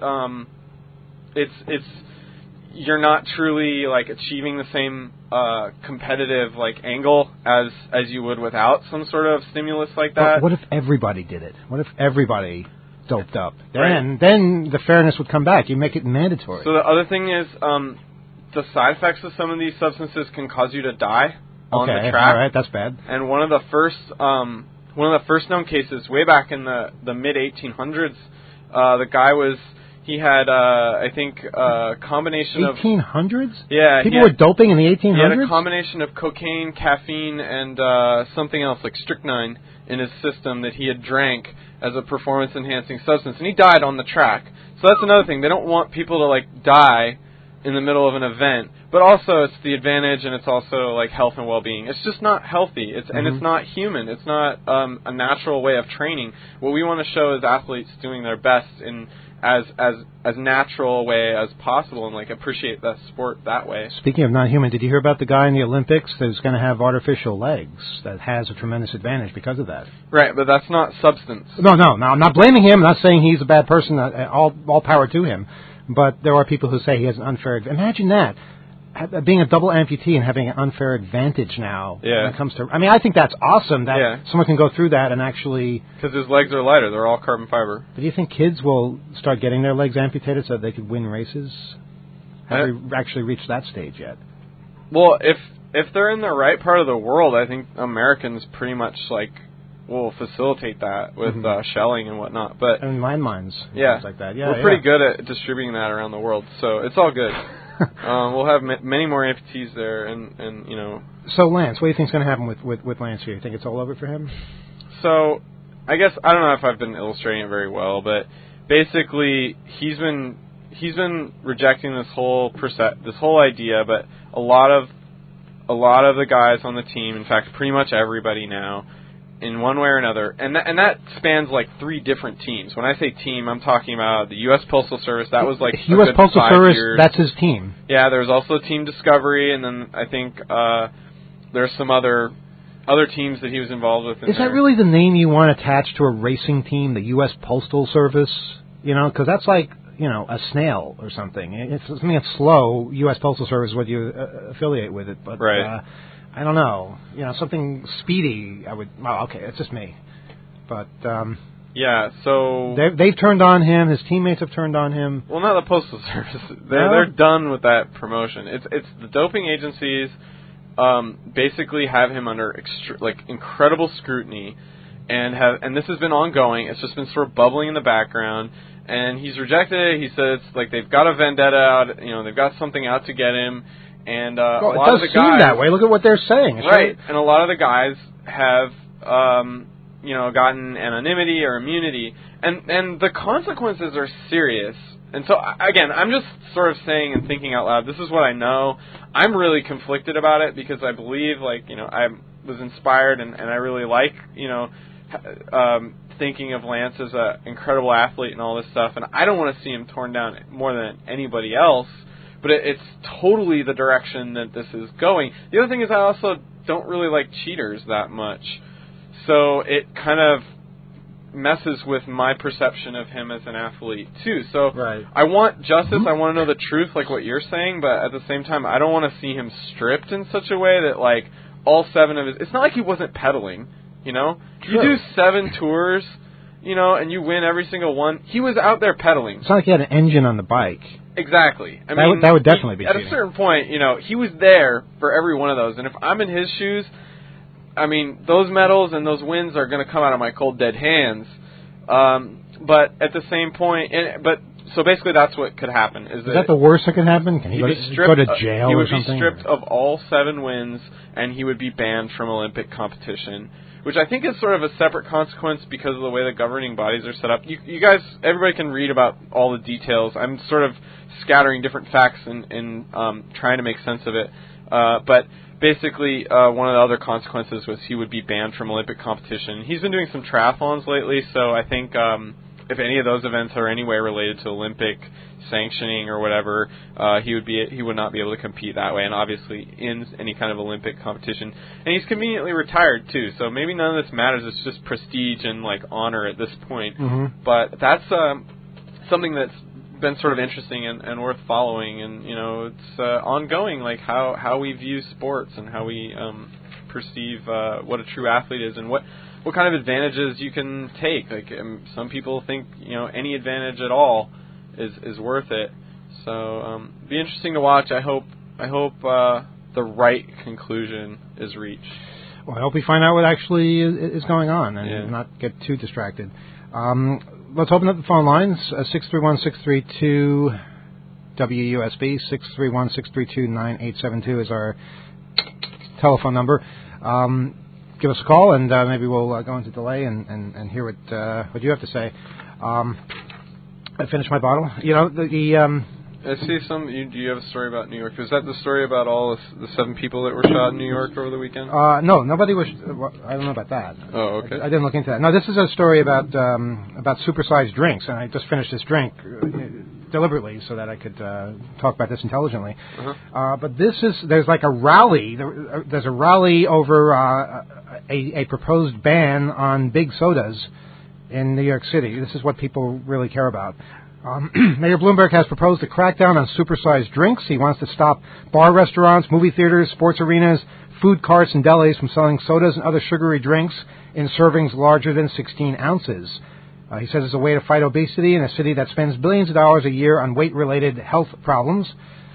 it's you're not truly achieving the same competitive angle as you would without some sort of stimulus like that. But what if everybody did it? What if everybody doped up? Then the fairness would come back. You make it mandatory. So the other thing is the side effects of some of these substances can cause you to die on the track. All right, that's bad. And one of the first known cases, way back in the mid 1800s, the guy he had I think a combination of 1800s. Yeah, people were doping in the 1800s. He had a combination of cocaine, caffeine, and something else like strychnine in his system that he had drank as a performance-enhancing substance, and he died on the track. So that's another thing. They don't want people to like die in the middle of an event, but also it's the advantage, and it's also like health and well-being. It's just not healthy. And it's not human. It's not a natural way of training. What we want to show is athletes doing their best in as natural a way as possible, and like appreciate the sport that way. Speaking of not human, did you hear about the guy in the Olympics that's going to have artificial legs that has a tremendous advantage because of that? Right, but that's not substance. No, I'm not blaming him. I'm not saying he's a bad person. All power to him. But there are people who say he has an unfair advantage. Imagine that. Being a double amputee and having an unfair advantage now when it comes to... I mean, I think that's awesome that someone can go through that and actually... Because his legs are lighter. They're all carbon fiber. But do you think kids will start getting their legs amputated so they could win races? Have we actually reached that stage yet? Well, if they're in the right part of the world, I think Americans pretty much will facilitate that with shelling and whatnot. But and landmines and things like that. Yeah, we're pretty good at distributing that around the world, so it's all good. We'll have many more amputees there, and you know. So Lance, what do you think's going to happen with Lance here? You think it's all over for him? So, I guess I don't know if I've been illustrating it very well, but basically he's been rejecting this whole idea. But a lot of the guys on the team, in fact, pretty much everybody now, in one way or another, and that spans like 3 different teams. When I say team, I'm talking about the U.S. Postal Service. That was like U.S. Postal Service. That's his team. Yeah, there's also Team Discovery, and then I think there's some other teams that he was involved with. Is that really the name you want attached to a racing team, the U.S. Postal Service? You know, because that's like a snail or something. It's something that's slow. U.S. Postal Service would you affiliate with it, but right. I don't know. Something speedy. Okay, it's just me. But yeah, so they've turned on him. His teammates have turned on him. Well, not the Postal Service. They're done with that promotion. It's the doping agencies basically have him under incredible scrutiny, and this has been ongoing. It's just been sort of bubbling in the background, and he's rejected it. He says they've got a vendetta out. They've got something out to get him. And a lot of the guys, it does seem that way. Look at what they're saying. Right. And a lot of the guys have, gotten anonymity or immunity. And the consequences are serious. And so, again, I'm just sort of saying and thinking out loud, this is what I know. I'm really conflicted about it because I believe, I was inspired and I really like, thinking of Lance as an incredible athlete and all this stuff. And I don't want to see him torn down more than anybody else. But it's totally the direction that this is going. The other thing is I also don't really like cheaters that much. So it kind of messes with my perception of him as an athlete, too. So right. I want justice. I want to know the truth, like what you're saying. But at the same time, I don't want to see him stripped in such a way that, all 7 of his... It's not like he wasn't pedaling, True. You do 7 tours, and you win every single one. He was out there pedaling. It's not like he had an engine on the bike. Exactly. That would definitely be at cheating. a certain point, he was there for every one of those. And if I'm in his shoes, those medals and those wins are going to come out of my cold, dead hands. But at the same point, so basically that's what could happen. Is that the worst that could happen? Can he go to jail he or would something? Be stripped of all 7 wins, and he would be banned from Olympic competition. Which I think is sort of a separate consequence because of the way the governing bodies are set up. You guys, everybody can read about all the details. I'm sort of scattering different facts and trying to make sense of it. But basically, one of the other consequences was he would be banned from Olympic competition. He's been doing some triathlons lately, so I think if any of those events are any way related to Olympic sanctioning or whatever, he would not be able to compete that way, and obviously in any kind of Olympic competition. And he's conveniently retired too, so maybe none of this matters. It's just prestige and honor at this point. Mm-hmm. But that's something that's been sort of interesting and worth following, and it's ongoing, how we view sports and how we perceive what a true athlete is and what kind of advantages you can take. Some people think any advantage at all is worth it. So be interesting to watch. I hope I hope the right conclusion is reached. Well, I hope we find out what actually is going on and not get too distracted. Let's open up the phone lines. 631-632 WUSB. 631-632-9872 is our telephone number. Give us a call, and maybe we'll go into delay and hear what you have to say. I finished my bottle. You know, I see some. Do you have a story about New York? Is that the story about all the 7 people that were shot in New York over the weekend? No, nobody was. I don't know about that. Oh, okay. I didn't look into that. No, this is a story about supersized drinks, and I just finished this drink deliberately so that I could talk about this intelligently. Uh-huh. But there's like a rally. There's a rally over a proposed ban on big sodas in New York City. This is what people really care about. Mayor Bloomberg has proposed a crackdown on supersized drinks. He wants to stop bar restaurants, movie theaters, sports arenas, food carts, and delis from selling sodas and other sugary drinks in servings larger than 16 ounces. He says it's a way to fight obesity in a city that spends billions of dollars a year on weight-related health problems.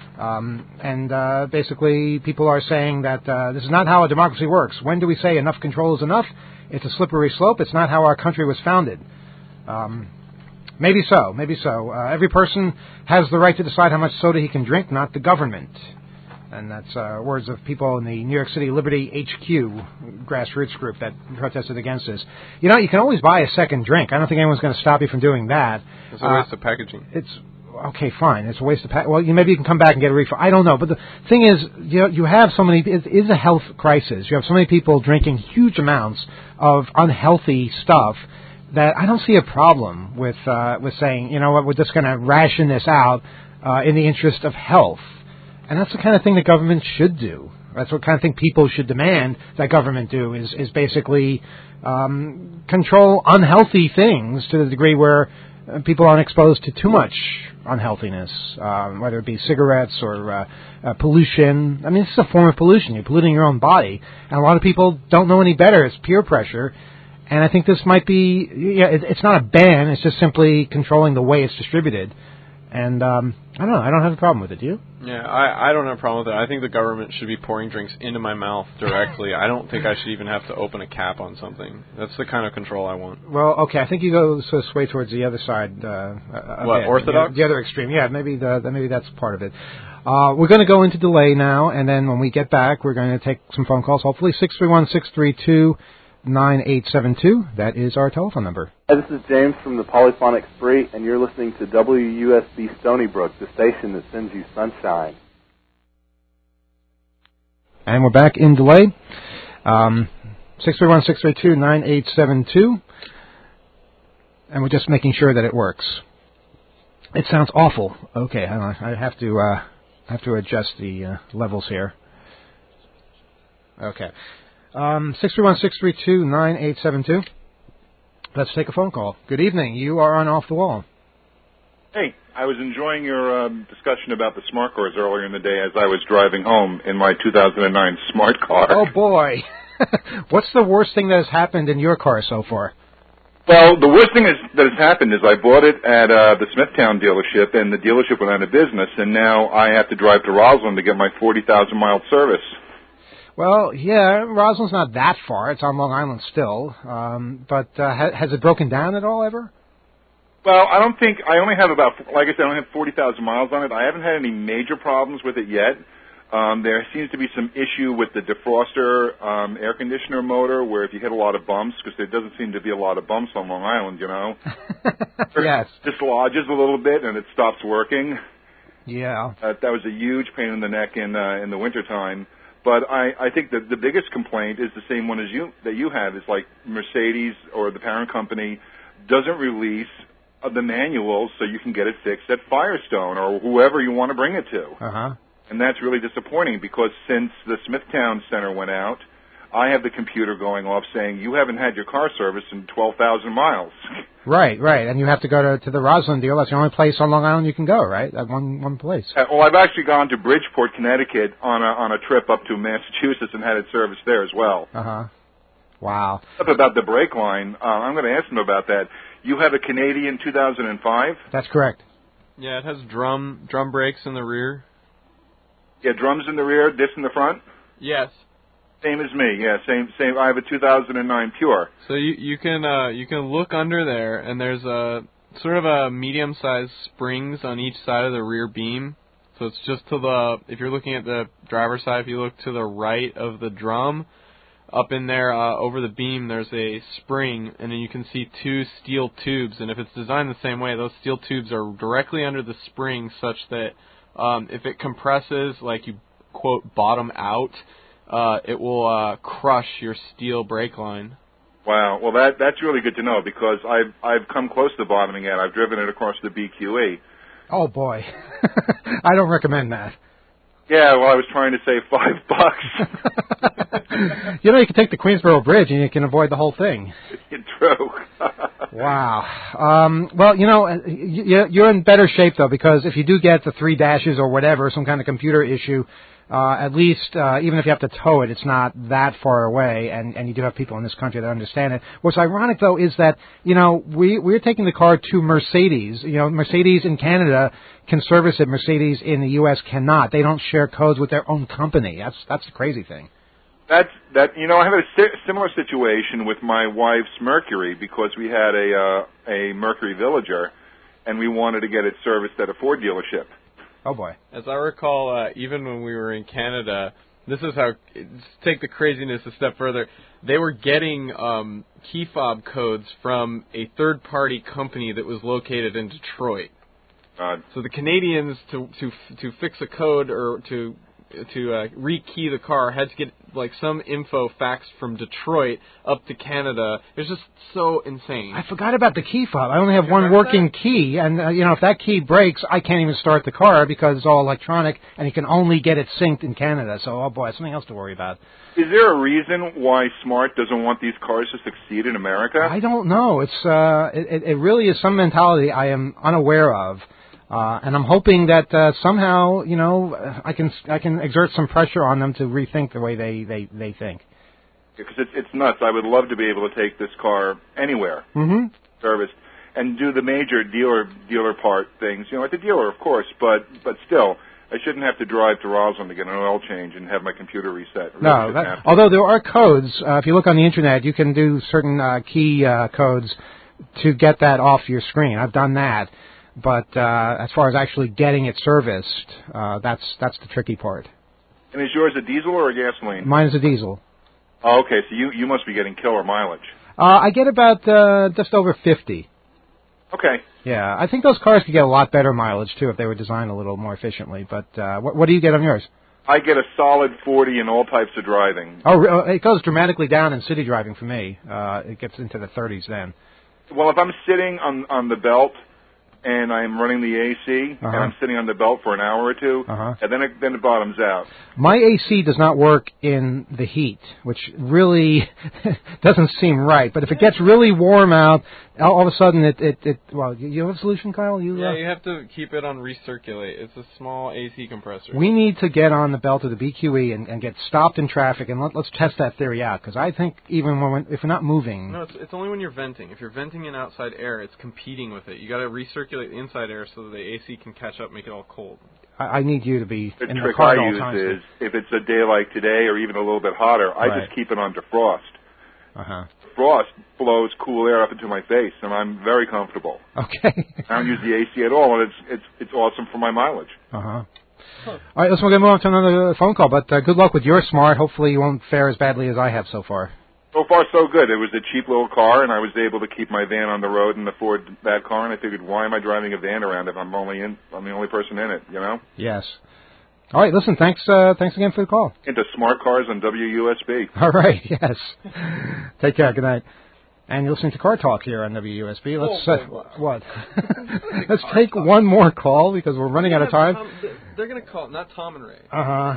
Basically, people are saying that this is not how a democracy works. When do we say enough control is enough? It's a slippery slope. It's not how our country was founded. Maybe so. Every person has the right to decide how much soda he can drink, not the government. And that's words of people in the New York City Liberty HQ grassroots group that protested against this. You know, you can always buy a second drink. I don't think anyone's going to stop you from doing that. It's a waste of packaging. It's okay, fine. It's a waste of well, maybe you can come back and get a refill. I don't know. But the thing is, you have so many. It is a health crisis. You have so many people drinking huge amounts of unhealthy stuff that I don't see a problem with saying, you know what, we're just going to ration this out in the interest of health. And that's the kind of thing the government should do. That's what kind of thing people should demand that government do is basically control unhealthy things to the degree where people aren't exposed to too much unhealthiness, whether it be cigarettes or pollution. I mean, this is a form of pollution. You're polluting your own body. And a lot of people don't know any better. It's peer pressure. And I think this might be, it's not a ban. It's just simply controlling the way it's distributed. And I don't know. I don't have a problem with it. Do you? Yeah, I don't have a problem with it. I think the government should be pouring drinks into my mouth directly. I don't think I should even have to open a cap on something. That's the kind of control I want. Well, okay. I think you go so sway towards the other side. What, orthodox? The other extreme. Yeah, maybe that's part of it. We're going to go into delay now, and then when we get back, we're going to take some phone calls. Hopefully, 631-632-9872. That is our telephone number. Hi, this is James from the Polyphonic Spree, and you're listening to WUSB Stony Brook, the station that sends you sunshine. And we're back in delay. 631-632-9872. And we're just making sure that it works. It sounds awful. Okay, I have to adjust the levels here. Okay. 631-632-9872. Let's take a phone call. Good evening. You are on Off the Wall. Hey, I was enjoying your discussion about the smart cars earlier in the day as I was driving home in my 2009 smart car. Oh, boy. What's the worst thing that has happened in your car so far? Well, the worst thing that has happened is I bought it at the Smithtown dealership, and the dealership went out of business, and now I have to drive to Roslyn to get my 40,000-mile service. Well, yeah, Roslyn's not that far. It's on Long Island still. But has it broken down at all ever? Well, I don't think, I only have about, like I said, I only have 40,000 miles on it. I haven't had any major problems with it yet. There seems to be some issue with the defroster air conditioner motor where if you hit a lot of bumps, because there doesn't seem to be a lot of bumps on Long Island, you know. Yes. It dislodges a little bit and it stops working. Yeah. That was a huge pain in the neck in the wintertime. But I think that the biggest complaint is the same one as you have. Is like Mercedes or the parent company doesn't release the manuals so you can get it fixed at Firestone or whoever you want to bring it to. Uh-huh. And that's really disappointing because since the Smithtown Center went out, I have the computer going off saying you haven't had your car serviced in 12,000 miles. Right. And you have to go to the Roslyn deal. That's the only place on Long Island you can go, right? At one place. Well, I've actually gone to Bridgeport, Connecticut on a trip up to Massachusetts and had it serviced there as well. Uh-huh. Wow. About the brake line, I'm going to ask them about that. You have a Canadian 2005? That's correct. Yeah, it has drum brakes in the rear. Yeah, drums in the rear, diffs in the front. Yes. Same as me. Yeah, same. I have a 2009 Pure. So you can look under there, and there's a sort of a medium-sized springs on each side of the rear beam. So it's just to the, if you're looking at the driver's side, if you look to the right of the drum, up in there over the beam, there's a spring, and then you can see two steel tubes. And if it's designed the same way, those steel tubes are directly under the spring, such that if it compresses, like you quote bottom out, it will crush your steel brake line. Wow. Well, that's really good to know, because I've come close to bottoming out. I've driven it across the BQE. Oh boy, I don't recommend that. Yeah, well, I was trying to save $5. You know, you can take the Queensboro Bridge and you can avoid the whole thing. True. Wow. Well, you know, you're in better shape, though, because if you do get the 3 dashes or whatever, some kind of computer issue, at least, even if you have to tow it, it's not that far away, and you do have people in this country that understand it. What's ironic, though, is that, you know, we're taking the car to Mercedes. You know, Mercedes in Canada can service it. Mercedes in the U.S. cannot. They don't share codes with their own company. That's the crazy thing. You know, I have a similar situation with my wife's Mercury, because we had a Mercury Villager, and we wanted to get it serviced at a Ford dealership. Oh boy! As I recall, even when we were in Canada, this is how. Take the craziness a step further. They were getting key fob codes from a third-party company that was located in Detroit. So the Canadians, to fix a code or to rekey the car, had to get like some info faxed from Detroit up to Canada. It's just so insane. I forgot about the key fob. I only have one working key, and you know, if that key breaks, I can't even start the car because it's all electronic, and you can only get it synced in Canada. So, oh boy, something else to worry about. Is there a reason why Smart doesn't want these cars to succeed in America? I don't know. It's it really is some mentality I am unaware of. And I'm hoping that somehow, you know, I can exert some pressure on them to rethink the way they think. Because it's nuts. I would love to be able to take this car anywhere, serviced, and do the major dealer part things. You know, at the dealer, of course, but still, I shouldn't have to drive to Roslyn to get an oil change and have my computer reset. Really no, although there are codes. If you look on the internet, you can do certain key codes to get that off your screen. I've done that. But as far as actually getting it serviced, that's the tricky part. And is yours a diesel or a gasoline? Mine is a diesel. Oh, okay. So you must be getting killer mileage. I get about just over 50. Okay. Yeah, I think those cars could get a lot better mileage, too, if they were designed a little more efficiently. But what do you get on yours? I get a solid 40 in all types of driving. Oh, it goes dramatically down in city driving for me. It gets into the 30s then. Well, if I'm sitting on the belt and I'm running the AC, and I'm sitting on the belt for an hour or two, and then it bottoms out. My AC does not work in the heat, which really doesn't seem right. But if it gets really warm out, all of a sudden well, you have a solution, Kyle? You have to keep it on recirculate. It's a small AC compressor. We need to get on the belt of the BQE and get stopped in traffic, and let's test that theory out, because I think even if we're not moving... No, it's only when you're venting. If you're venting in outside air, it's competing with it. You got to recirculate the inside air so that the AC can catch up, make it all cold. I need you to be the in trick the car at I all use times. Is if it's a day like today or even a little bit hotter, I just keep it on defrost. Frost blows cool air up into my face, and I'm very comfortable. Okay. I don't use the AC at all, and it's awesome for my mileage. All right, we're going to move on to another phone call, but good luck with your Smart. Hopefully you won't fare as badly as I have so far. So far, so good. It was a cheap little car, and I was able to keep my van on the road and afford that car, and I figured, why am I driving a van around if I'm the only person in it, you know? Yes. All right, listen, thanks again for the call. Into smart cars on WUSB. All right, yes. Take care, good night. And you're listening to Car Talk here on WUSB. Let's what? Let's take one more call because we're running out of time. They're going to call, not Tom and Ray.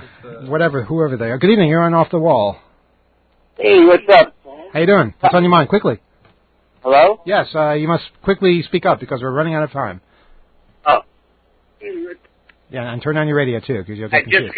Whoever they are. Good evening, you're on Off the Wall. Hey, what's up? How you doing? What's on your mind? Quickly. Hello? Yes, you must quickly speak up because we're running out of time. Oh. Yeah, and turn on your radio too, because you'll get confused.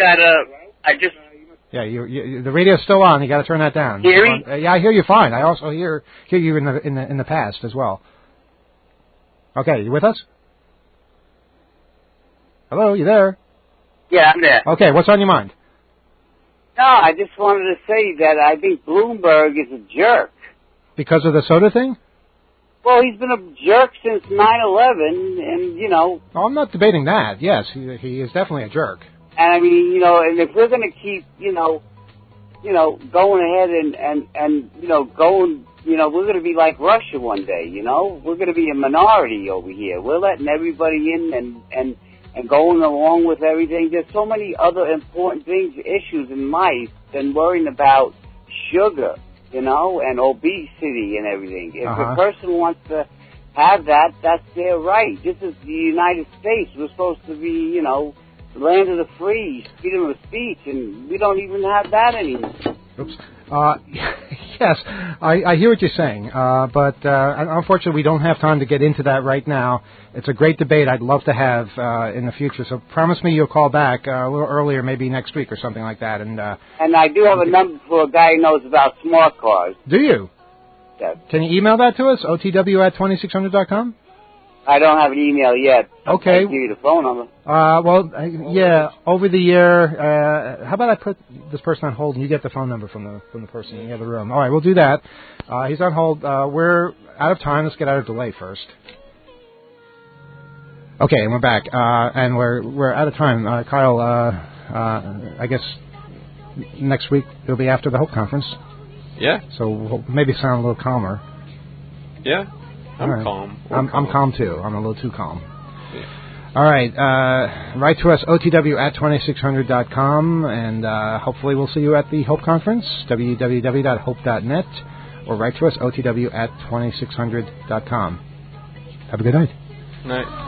Yeah, the radio's still on. You got to turn that down. Hear me? Yeah, I hear you fine. I also hear you in the past as well. Okay, you with us? Hello, you there? Yeah, I'm there. Okay, what's on your mind? No, I just wanted to say that I think Bloomberg is a jerk. Because of the soda thing? Well, he's been a jerk since 9/11, and, you know... Oh, I'm not debating that. Yes, he is definitely a jerk. And, I mean, you know, and if we're going to keep, you know, going ahead and going, we're going to be like Russia one day, you know? We're going to be a minority over here. We're letting everybody in and going along with everything. There's so many other important things, issues in life than worrying about sugar, you know, and obesity and everything. If a person wants to have that, that's their right. This is the United States. We're supposed to be, you know, the land of the free, freedom of speech, and we don't even have that anymore. Oops. Yes, I hear what you're saying, but unfortunately we don't have time to get into that right now. It's a great debate I'd love to have in the future, so promise me you'll call back a little earlier, maybe next week or something like that. And I do have a number for a guy who knows about smart cars. Do you? Yes. Can you email that to us, otw@2600.com? I don't have an email yet. Okay. I'll give you the phone number. Yeah, over the year, how about I put this person on hold and you get the phone number from the person in the other room. All right, we'll do that. He's on hold. We're out of time. Let's get out of delay first. Okay, and we're back. And we're out of time. Kyle, I guess next week it'll be after the Hope Conference. Yeah. So we'll maybe sound a little calmer. Yeah. I'm right. calm. I'm calm too. I'm a little too calm. Yeah. All right. Write to us, otw@2600.com, and hopefully we'll see you at the Hope Conference, www.hope.net, or write to us, otw@2600.com. Have a good night. Night.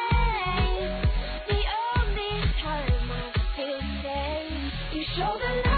Show the